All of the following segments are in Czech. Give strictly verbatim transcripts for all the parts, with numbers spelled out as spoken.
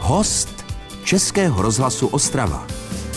Host Českého rozhlasu Ostrava.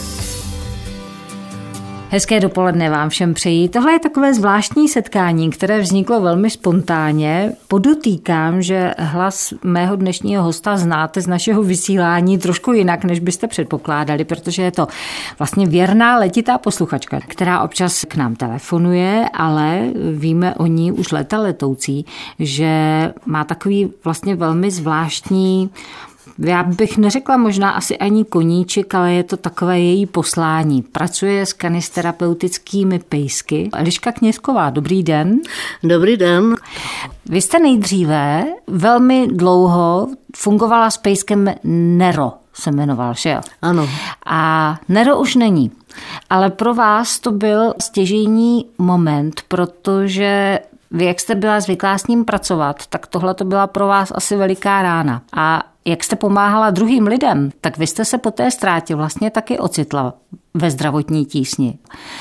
Hezké dopoledne vám všem přeji. Tohle je takové zvláštní setkání, které vzniklo velmi spontánně. Podotýkám, že hlas mého dnešního hosta znáte z našeho vysílání trošku jinak, než byste předpokládali, protože je to vlastně věrná letitá posluchačka, která občas k nám telefonuje, ale víme o ní už leta letoucí, že má takový vlastně velmi zvláštní, já bych neřekla možná asi ani koníček, ale je to takové její poslání. Pracuje s kanisterapeutickými pejsky. Eliška Knězková, dobrý den. Dobrý den. Vy jste nejdříve velmi dlouho fungovala s pejskem Nero, se jmenoval, že jo? Ano. A Nero už není. Ale pro vás to byl stěžejní moment, protože vy, jak jste byla zvyklá s ním pracovat, tak tohle to byla pro vás asi veliká rána. A jak jste pomáhala druhým lidem, tak vy jste se po té ztrátě vlastně taky ocitla ve zdravotní tísni.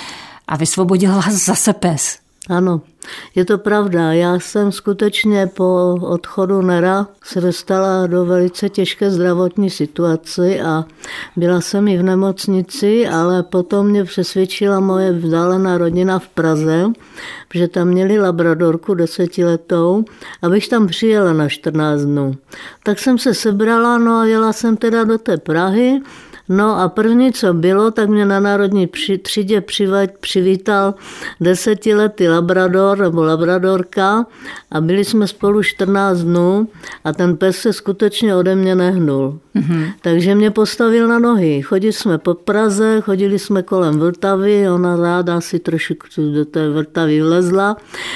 A vysvobodil vás zase pes. Ano, je to pravda. Já jsem skutečně po odchodu Nera se dostala do velice těžké zdravotní situace a byla jsem i v nemocnici, ale potom mě přesvědčila moje vzdálená rodina v Praze, protože tam měli labradorku desetiletou, abych tam přijela na čtrnáct dnů. Tak jsem se sebrala, no a jela jsem teda do té Prahy. No a první, co bylo, tak mě na národní třídě přivítal desetiletý labrador nebo labradorka a byli jsme spolu čtrnáct dnů a ten pes se skutečně ode mě nehnul. Mm-hmm. Takže mě postavil na nohy. Chodili jsme po Praze, chodili jsme kolem Vltavy, ona ráda si trošku do té Vltavy vlezla.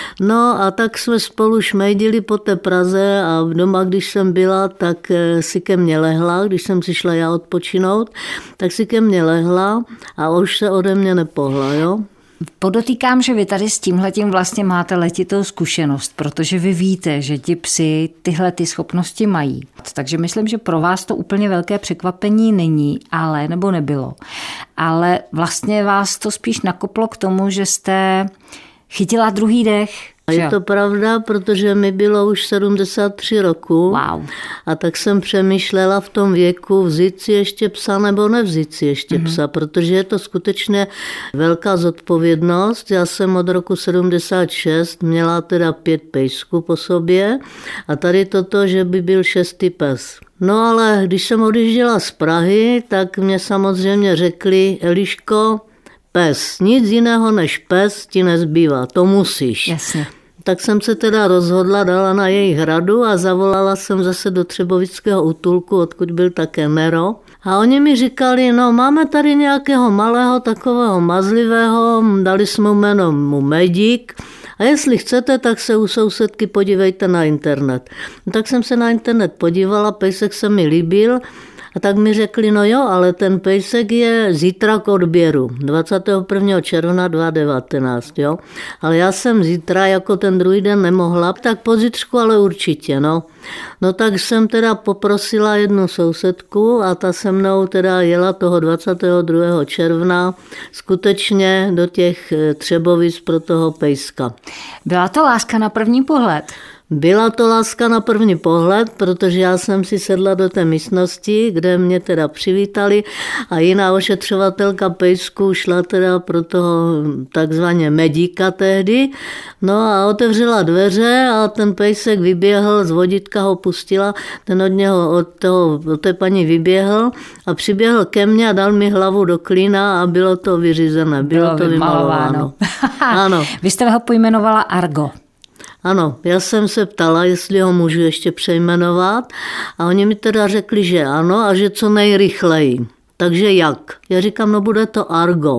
No a tak jsme spolu šmejdili po té Praze a doma, když jsem byla, tak si ke mně lehla, když jsem si šla já odpočinout, tak si ke mně lehla a už se ode mě nepohla, jo. Podotýkám, že vy tady s tímhletím vlastně máte letitou zkušenost, protože vy víte, že ti psi tyhle ty schopnosti mají. Takže myslím, že pro vás to úplně velké překvapení není, ale nebo nebylo. Ale vlastně vás to spíš nakoplo k tomu, že jste chytila druhý dech. A je to pravda, protože mi bylo už sedmdesát tři roku. Wow. A tak jsem přemýšlela v tom věku vzít si ještě psa nebo nevzít si ještě mm-hmm. psa, protože je to skutečně velká zodpovědnost. Já jsem od roku sedmdesát šest měla teda pět pejsků po sobě a tady toto, že by byl šestý pes. No ale když jsem odjížděla z Prahy, tak mě samozřejmě řekli: Eliško, pes, nic jiného než pes ti nezbývá, to musíš. Jasně. Tak jsem se teda rozhodla, dala na jejich hradu a zavolala jsem zase do Třebovického útulku, odkud byl také Nero. A oni mi říkali, no máme tady nějakého malého, takového mazlivého, dali jsme mu jméno mu Medík, a jestli chcete, tak se u sousedky podívejte na internet. No, tak jsem se na internet podívala, pejsek se mi líbil. A tak mi řekli, no jo, ale ten pejsek je zítra k odběru, dvacátého prvního června dva tisíce devatenáct, jo. Ale já jsem zítra jako ten druhý den nemohla, tak pozítřku ale určitě, no. No tak jsem teda poprosila jednu sousedku a ta se mnou teda jela toho dvacátého druhého června skutečně do těch Třebovic pro toho pejska. Byla to láska na první pohled? Byla to láska na první pohled, protože já jsem si sedla do té místnosti, kde mě teda přivítali a jiná ošetřovatelka pejsku šla teda pro toho takzvaně Medíka tehdy. No a otevřela dveře a ten pejsek vyběhl, z vodítka ho pustila, ten od něho, od, toho, od té paní vyběhl a přiběhl ke mně a dal mi hlavu do klína a bylo to vyřízené, bylo, bylo to vymalováno. Ano. Vy jste ho pojmenovala Argo. Ano, já jsem se ptala, jestli ho můžu ještě přejmenovat a oni mi teda řekli, že ano a že co nejrychleji. Takže jak? Já říkám, no bude to Argo.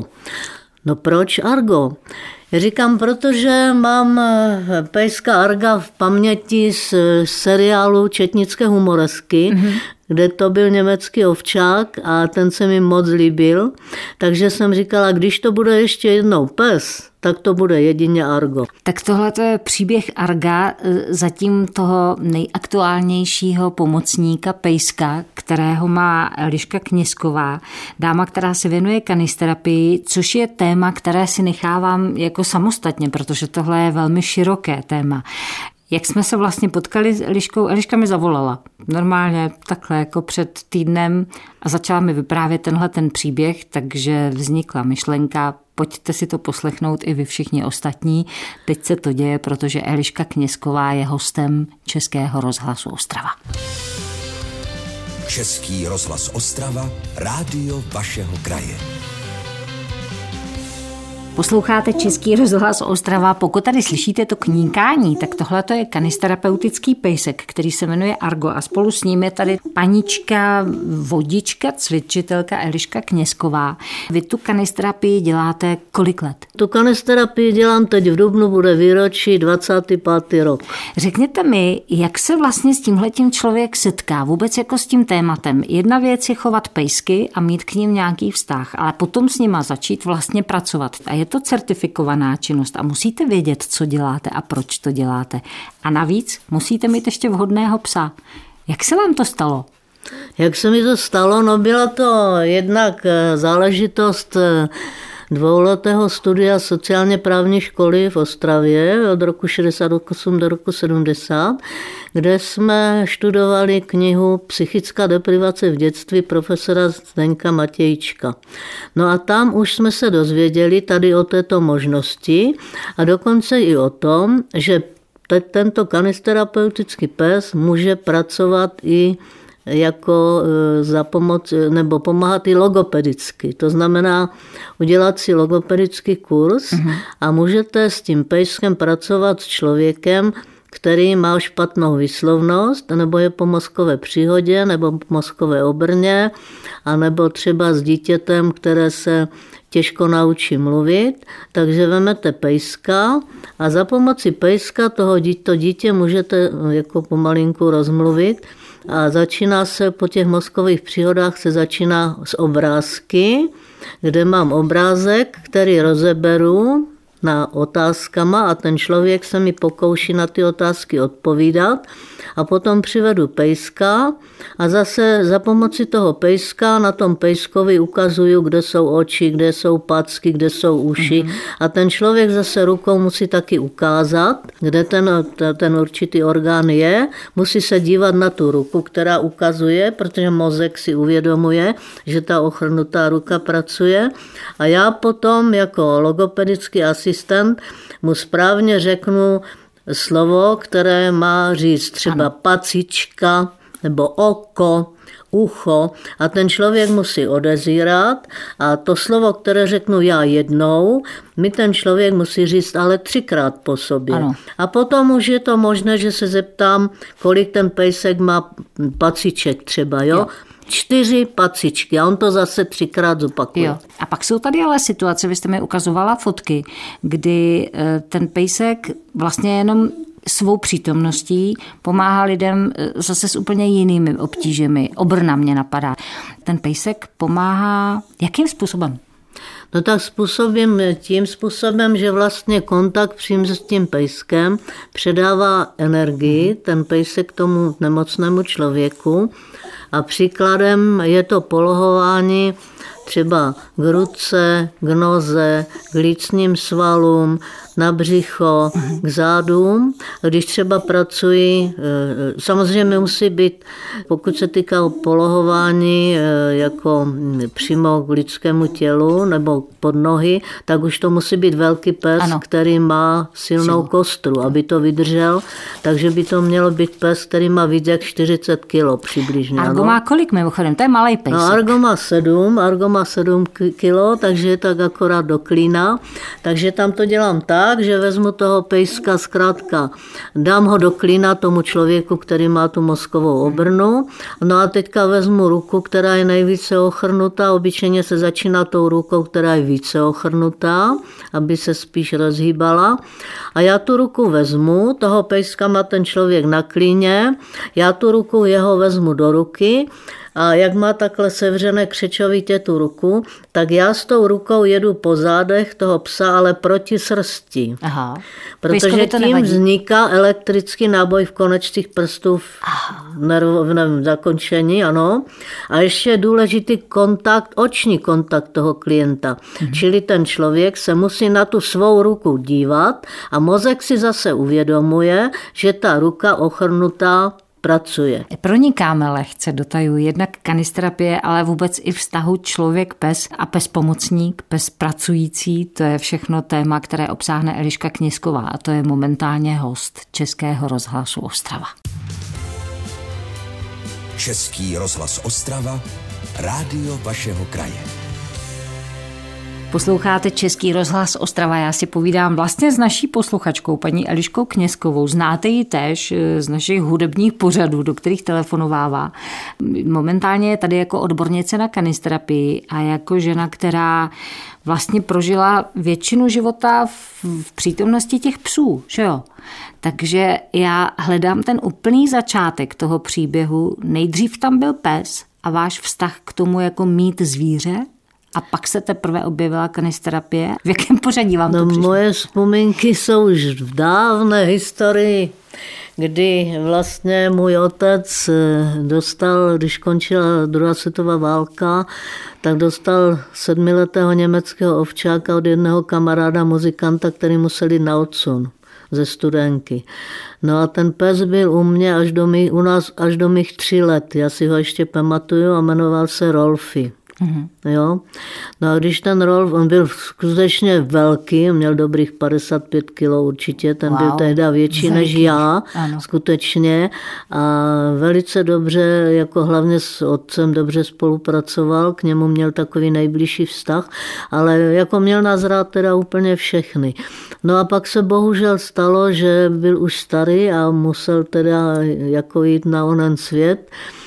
No proč Argo? Já říkám, protože mám pejska Arga v paměti z seriálu Četnické humoresky, mm-hmm. kde to byl německý ovčák a ten se mi moc líbil. Takže jsem říkala, když to bude ještě jednou pes, tak to bude jedině Argo. Tak tohle to je příběh Arga, zatím toho nejaktuálnějšího pomocníka pejska, kterého má Eliška Knězková, dáma, která se věnuje kanisterapii, což je téma, které si nechávám jako samostatně, protože tohle je velmi široké téma. Jak jsme se vlastně potkali s Eliškou? Eliška mi zavolala. normálně takhle jako před týdnem a začala mi vyprávět tenhle ten příběh, takže vznikla myšlenka, pojďte si to poslechnout i vy všichni ostatní. Teď se to děje, protože Eliška Knězková je hostem Českého rozhlasu Ostrava. Český rozhlas Ostrava, rádio vašeho kraje. Posloucháte Český rozhlas Ostrava. Pokud tady slyšíte to kníkání, tak tohle to je kanisterapeutický pejsek, který se jmenuje Argo a spolu s ním je tady panička, vodička, cvičitelka Eliška Knězková. Vy tu kanisterapii děláte kolik let? Tu kanisterapii dělám teď v dubnu, bude výročí dvacátý pátý rok. Řekněte mi, jak se vlastně s tímhletím člověk setká, vůbec jako s tím tématem. Jedna věc je chovat pejsky a mít k ním nějaký vztah, ale potom s nima začít vlastně pracovat. A je to certifikovaná činnost a musíte vědět, co děláte a proč to děláte. A navíc musíte mít ještě vhodného psa. Jak se vám to stalo? Jak se mi to stalo? No byla to jednak záležitost dvouletého studia sociálně právní školy v Ostravě od roku šedesát osm do roku sedmdesát, kde jsme studovali knihu Psychická deprivace v dětství profesora Zdeňka Matějčka. No a tam už jsme se dozvěděli tady o této možnosti a dokonce i o tom, že tento kanisterapeutický pes může pracovat i jako za pomoc, nebo pomáhat i logopedicky. To znamená udělat si logopedický kurz uh-huh. a můžete s tím pejskem pracovat s člověkem, který má špatnou výslovnost, nebo je po mozkové příhodě, nebo po mozkové obrně, anebo třeba s dítětem, které se těžko naučí mluvit, takže vemete pejska a za pomoci pejska toho to dítě můžete jako pomalinku rozmluvit. A začíná se po těch mozkových příhodách se začíná s obrázky, kde mám obrázek, který rozeberu na otázkama a ten člověk se mi pokouší na ty otázky odpovídat a potom přivedu pejska a zase za pomoci toho pejska na tom pejskovi ukazuju, kde jsou oči, kde jsou packy, kde jsou uši mm-hmm. a ten člověk zase rukou musí taky ukázat, kde ten, ten určitý orgán je, musí se dívat na tu ruku, která ukazuje, protože mozek si uvědomuje, že ta ochrnutá ruka pracuje a já potom jako logopedický asistent mu správně řeknu slovo, které má říct třeba pacička nebo oko, ucho a ten člověk musí odezírat a to slovo, které řeknu já jednou, mi ten člověk musí říct ale třikrát po sobě. Ano. A potom už je to možné, že se zeptám, kolik ten pejsek má paciček třeba, jo? jo. Čtyři pacičky a on to zase třikrát zopakuje. Jo. A pak jsou tady ale situace, vy jste mi ukazovala fotky, kdy ten pejsek vlastně jenom svou přítomností pomáhá lidem zase s úplně jinými obtížemi. Obrna mě napadá. Ten pejsek pomáhá jakým způsobem? No tak způsobem, tím způsobem, že vlastně kontakt přímo s tím pejskem předává energii, ten pejsek tomu nemocnému člověku. A příkladem je to polohování třeba k ruce, k noze, k lícním svalům, na břicho, k zádům. Když třeba pracuji, samozřejmě musí být, pokud se týká polohování jako přímo k lidskému tělu nebo pod nohy, tak už to musí být velký pes, ano. který má silnou Silu. kostru, aby to vydržel. Takže by to mělo být pes, který má víc jak čtyřicet kilo přibližně. Argo ano. má kolik mimochodem? To je malej pejsek. No, Argo má sedm, Argo má sedm kilo, takže je tak akorát do klína. Takže tam to dělám tak, že vezmu toho pejska zkrátka, dám ho do klína tomu člověku, který má tu mozkovou obrnu, no a teďka vezmu ruku, která je nejvíce ochrnutá, obyčejně se začíná tou rukou, která je více ochrnutá, aby se spíš rozhýbala a já tu ruku vezmu, toho pejska má ten člověk na klíně, já tu ruku jeho vezmu do ruky a jak má takhle sevřené křečovitě tu ruku, tak já s tou rukou jedu po zádech toho psa, ale proti srsti. Aha. Protože tím nevadí. Vzniká elektrický náboj v konečcích prstů v nervovém zakončení, ano. A ještě je důležitý kontakt, oční kontakt toho klienta. Mhm. Čili ten člověk se musí na tu svou ruku dívat a mozek si zase uvědomuje, že ta ruka ochrnutá pracuje. Pronikáme lehce do tajů jednak kanisterapie, ale vůbec i vztahu člověk-pes a pes-pomocník, pes pracující, to je všechno téma, které obsáhne Eliška Kněžková a to je momentálně host Českého rozhlasu Ostrava. Český rozhlas Ostrava, rádio vašeho kraje. Posloucháte Český rozhlas Ostrava. Já si povídám vlastně s naší posluchačkou, paní Eliškou Kněžkovou. Znáte ji též z našich hudebních pořadů, do kterých telefonovává. Momentálně je tady jako odbornice na kanisterapii a jako žena, která vlastně prožila většinu života v přítomnosti těch psů, že jo? Takže já hledám ten úplný začátek toho příběhu. Nejdřív tam byl pes a váš vztah k tomu jako mít zvíře? A pak se teprve objevila kanisterapie. V jakém pořadí vám to no, přišlo? Moje vzpomínky jsou už v dávné historii, kdy vlastně můj otec dostal, když končila druhá světová válka, tak dostal sedmiletého německého ovčáka od jednoho kamaráda muzikanta, který musel jít na odsun ze Studénky. No a ten pes byl u mě až do mých, u nás až do mých tří let. Já si ho ještě pamatuju a jmenoval se Rolfy. Mm-hmm. Jo? No a když ten Rolf, on byl skutečně velký, měl dobrých padesát pět kilo určitě, ten wow. byl tehdy větší velký než já, ano. skutečně a velice dobře, jako hlavně s otcem dobře spolupracoval, k němu měl takový nejbližší vztah, ale jako měl nás rád teda úplně všechny. No a pak se bohužel stalo, že byl už starý a musel teda jako jít na onen svět.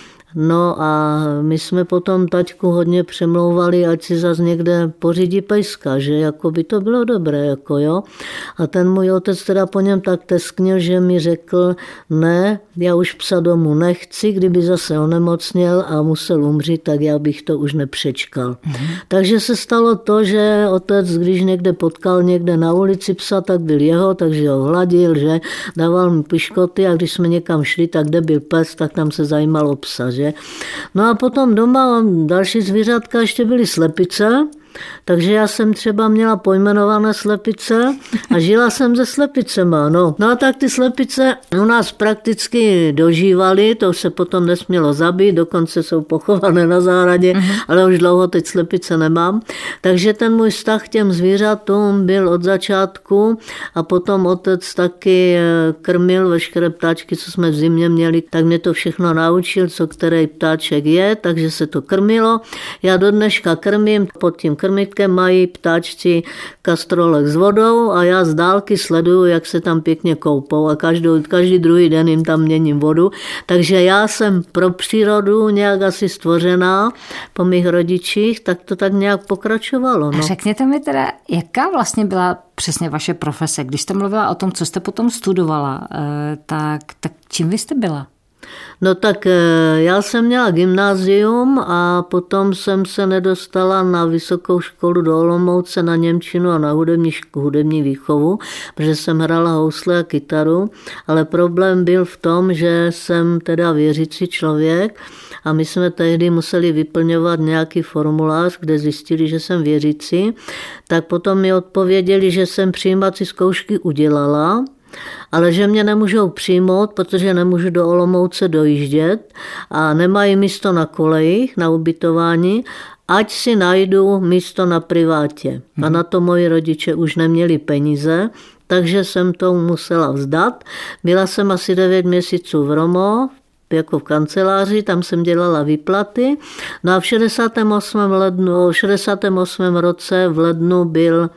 No a my jsme potom taťku hodně přemlouvali, ať si zas někde pořídí pejska, že jako by to bylo dobré, jako jo. A ten můj otec teda po něm tak tesknil, že mi řekl, ne, já už psa domů nechci, kdyby zase onemocněl a musel umřít, tak já bych to už nepřečkal. Mm-hmm. Takže se stalo to, že otec, když někde potkal někde na ulici psa, tak byl jeho, takže ho hladil, že dával mu piškoty a když jsme někam šli, tak kde byl pes, tak tam se zajímal o psa, že. No a potom doma další zvířatka ještě byly slepice, takže já jsem třeba měla pojmenované slepice a žila jsem se slepicema. No. no a tak ty slepice u nás prakticky dožívaly, to se potom nesmělo zabít, dokonce jsou pochované na zahradě, mm-hmm. ale už dlouho teď slepice nemám. Takže ten můj vztah k těm zvířatům byl od začátku a potom otec taky krmil veškeré ptáčky, co jsme v zimě měli, tak mě to všechno naučil, co který ptáček je, takže se to krmilo. Já do dneška krmím, pod tím krmitkem mají ptáčci kastrolek s vodou a já z dálky sleduju, jak se tam pěkně koupou a každou, každý druhý den jim tam měním vodu. Takže já jsem pro přírodu nějak asi stvořená po mých rodičích, tak to tak nějak pokračovalo. No. A řekněte mi teda, jaká vlastně byla přesně vaše profese? Když jste mluvila o tom, co jste potom studovala, tak, tak čím vy jste byla? No tak já jsem měla gymnázium a potom jsem se nedostala na vysokou školu do Olomouce na němčinu a na hudební, hudební výchovu, protože jsem hrála housle a kytaru, ale problém byl v tom, že jsem teda věřící člověk a my jsme tehdy museli vyplňovat nějaký formulář, kde zjistili, že jsem věřící, tak potom mi odpověděli, že jsem přijímací zkoušky udělala, ale že mě nemůžou přijmout, protože nemůžu do Olomouce dojíždět a nemají místo na kolejích, na ubytování, ať si najdu místo na privátě. A na to moji rodiče už neměli peníze, takže jsem to musela vzdát. Byla jsem asi devět měsíců v Romo, jako v kanceláři, tam jsem dělala výplaty. No a v šedesátém osmém lednu, v šedesátém osmém roce v lednu byl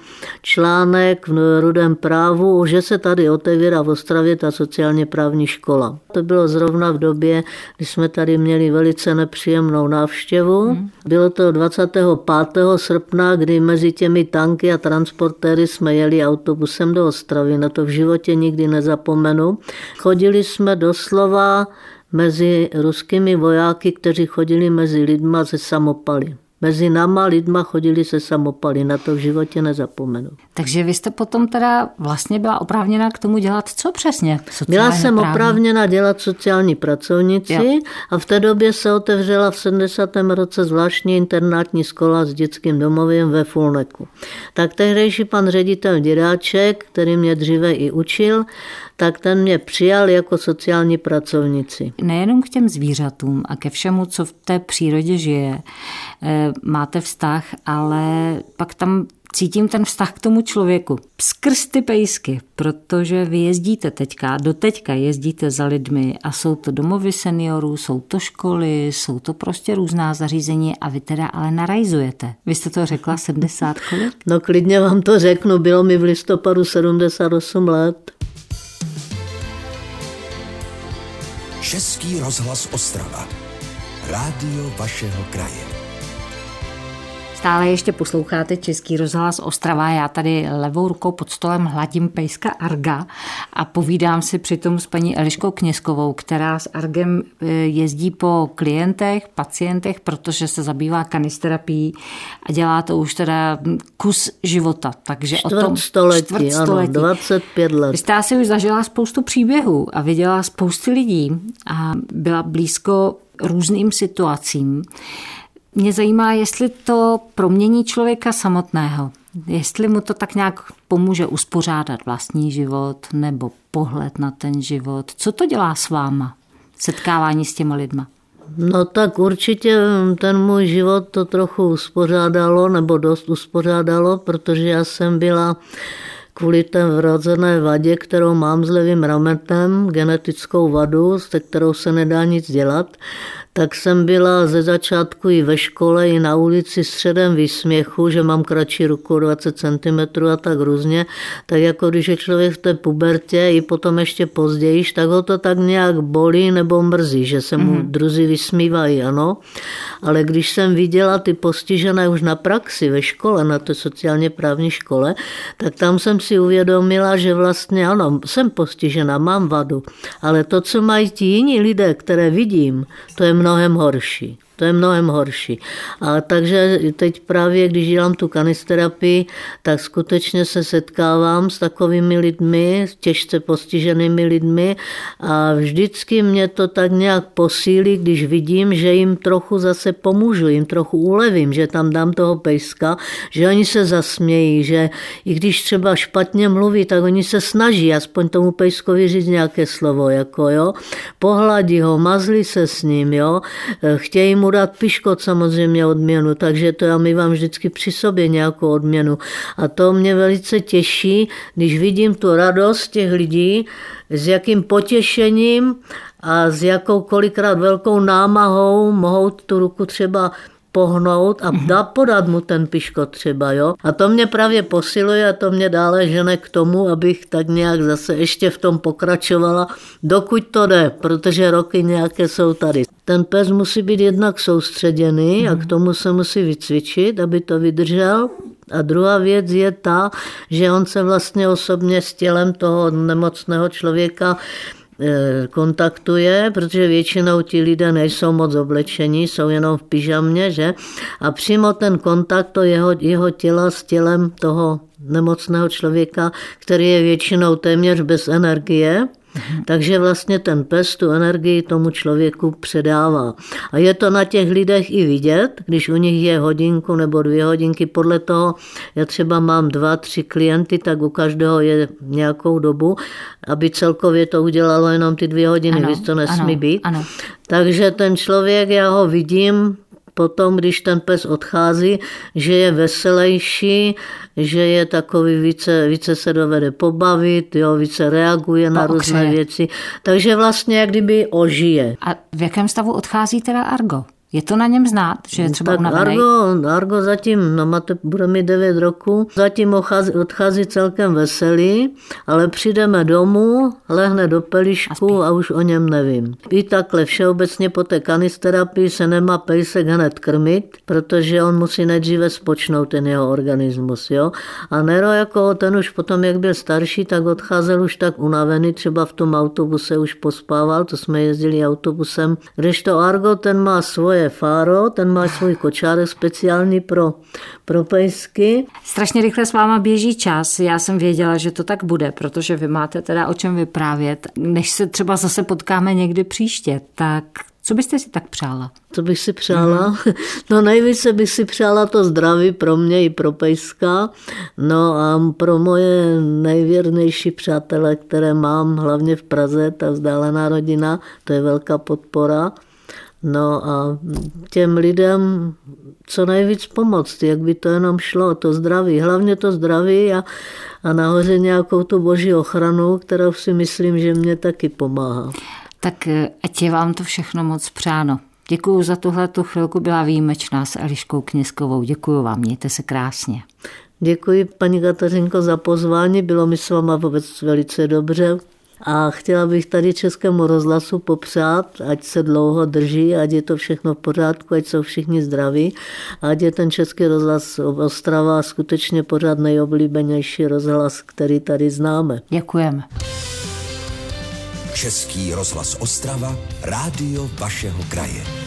článek v Rudém právu, že se tady otevírá v Ostravě ta sociálně právní škola. To bylo zrovna v době, kdy jsme tady měli velice nepříjemnou návštěvu. Bylo to dvacátého pátého srpna, kdy mezi těmi tanky a transportéry jsme jeli autobusem do Ostravy. Na to v životě nikdy nezapomenu. Chodili jsme doslova mezi ruskými vojáky, kteří chodili mezi lidma ze samopaly. Mezi náma lidma chodili se samopaly, na to v životě nezapomenu. Takže vy jste potom teda vlastně byla oprávněna k tomu dělat co přesně? Byla jsem právní? oprávněna dělat sociální pracovnici jo. a v té době se otevřela v sedmdesátém roce zvláštní internátní škola s dětským domovem ve Fulneku. Tak tehdejší pan ředitel Diráček, který mě dříve i učil, tak ten mě přijal jako sociální pracovnici. Nejenom k těm zvířatům a ke všemu, co v té přírodě žije, máte vztah, ale pak tam cítím ten vztah k tomu člověku. Skrz ty pejsky, protože vy jezdíte teďka, doteďka jezdíte za lidmi a jsou to domovy seniorů, jsou to školy, jsou to prostě různá zařízení a vy teda ale narajzujete. Vy jste to řekla sedmdesát kolik? No klidně vám to řeknu, bylo mi v listopadu sedmdesát osm let. Český rozhlas Ostrava. Rádio vašeho kraje. Stále ještě posloucháte Český rozhlas Ostrava. Já tady levou rukou pod stolem hladím pejska Arga a povídám si přitom s paní Eliškou Knězkovou, která s Argem jezdí po klientech, pacientech, protože se zabývá kanisterapií a dělá to už teda kus života. Takže čtvrt o tom století, čtvrt století. Ano, dvacet pět let. Vy jste asi už zažila spoustu příběhů a viděla spousty lidí a byla blízko různým situacím. Mě zajímá, jestli to promění člověka samotného, jestli mu to tak nějak pomůže uspořádat vlastní život nebo pohled na ten život. Co to dělá s váma, setkávání s těma lidma? No tak určitě ten můj život to trochu uspořádalo, nebo dost uspořádalo, protože já jsem byla kvůli té vrozené vadě, kterou mám s levým ramentem, genetickou vadu, se kterou se nedá nic dělat, tak jsem byla ze začátku i ve škole, i na ulici středem výsměchu, že mám kratší ruku dvacet centimetrů a tak různě. Tak jako když je člověk v té pubertě i potom ještě později, tak ho to tak nějak bolí nebo mrzí, že se mu mm. druzí vysmívají, ano. Ale když jsem viděla ty postižené už na praxi ve škole, na té sociálně právní škole, tak tam jsem si uvědomila, že vlastně ano, jsem postižená, mám vadu, ale to, co mají ti jiní lidé, které vidím, to je mnohem horší. To je mnohem horší. A takže teď právě, když dělám tu kanisterapii, tak skutečně se setkávám s takovými lidmi, těžce postiženými lidmi a vždycky mě to tak nějak posílí, když vidím, že jim trochu zase pomůžu, jim trochu ulevím, že tam dám toho pejska, že oni se zasmějí, že i když třeba špatně mluví, tak oni se snaží aspoň tomu pejskovi říct nějaké slovo, jako jo, pohladí ho, mazlí se s ním, jo, chtějí mu dát piškot samozřejmě odměnu, takže to já mívám vždycky při sobě nějakou odměnu. A to mě velice těší, když vidím tu radost těch lidí, s jakým potěšením a s jakou kolikrát velkou námahou mohou tu ruku třeba pohnout a dá podat mu ten piškot třeba, jo. A to mě právě posiluje a to mě dále žene k tomu, abych tak nějak zase ještě v tom pokračovala, dokud to jde, protože roky nějaké jsou tady. Ten pes musí být jednak soustředěný a k tomu se musí vycvičit, aby to vydržel. A druhá věc je ta, že on se vlastně osobně s tělem toho nemocného člověka kontaktuje, protože většinou ti lidé nejsou moc oblečení, jsou jenom v pyžamě, že? A přímo ten kontakt to jeho, jeho těla s tělem toho nemocného člověka, který je většinou téměř bez energie, takže vlastně ten pes tu energii tomu člověku předává. A je to na těch lidech i vidět, když u nich je hodinku nebo dvě hodinky, podle toho, já třeba mám dva, tři klienty, tak u každého je nějakou dobu, aby celkově to udělalo jenom ty dvě hodiny, víc to nesmí ano, být. Ano. Takže ten člověk, já ho vidím, potom, když ten pes odchází, že je veselější, že je takový více, více se dovede pobavit, jo, více reaguje na různé věci. Takže vlastně jak kdyby ožije. A v jakém stavu odchází teda Argo? Je to na něm znát, že je třeba tak unavený? Argo, Argo zatím, no máte, bude mít devět roků, zatím odchází, odchází celkem veselý, ale přijdeme domů, lehne do pelíšku a, a už o něm nevím. I takhle všeobecně po té kanisterapii se nemá pejsek hned krmit, protože on musí nejdříve spočnout ten jeho organismus. Jo? A Nero, jako ten už potom, jak byl starší, tak odcházel už tak unavený, třeba v tom autobuse už pospával, to jsme jezdili autobusem, kdežto Argo, ten má svoje fáro, ten má svůj kočárek speciální pro, pro pejsky. Strašně rychle s váma běží čas. Já jsem věděla, že to tak bude, protože vy máte teda o čem vyprávět. Než se třeba zase potkáme někdy příště, tak Co byste si tak přála? Co bych si přála? No nejvíce bych si přála to zdraví pro mě i pro Pejska. No a pro moje nejvěrnější přátele, které mám, hlavně v Praze, ta vzdálená rodina, to je velká podpora. No a těm lidem co nejvíc pomoct, jak by to jenom šlo, to zdraví, hlavně to zdraví a, a nahoře nějakou tu boží ochranu, kterou si myslím, že mě taky pomáhá. Tak ať je vám to všechno moc přáno. Děkuju za tuhletu chvilku, byla výjimečná s Eliškou Knězkovou. Děkuju vám, mějte se krásně. Děkuji, paní Kateřinko, za pozvání, bylo mi s váma vůbec velice dobře. A chtěla bych tady Českému rozhlasu popřát, ať se dlouho drží, ať je to všechno v pořádku, ať jsou všichni zdraví, ať je ten Český rozhlas Ostrava skutečně pořád nejoblíbenější rozhlas, který tady známe. Děkujeme. Český rozhlas Ostrava, rádio vašeho kraje.